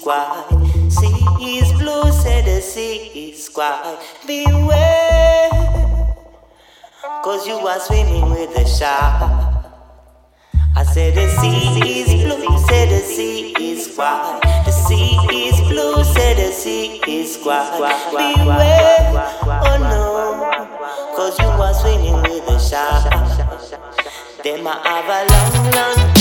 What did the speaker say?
quiet. Sea is blue, said the sea is quiet. Beware, 'cause you are swimming with the shark. I said the sea is blue, said the sea is quiet. The sea is blue, said the sea is quiet. Beware, oh no, 'cause you are swimming with the shark. Them a have a long, long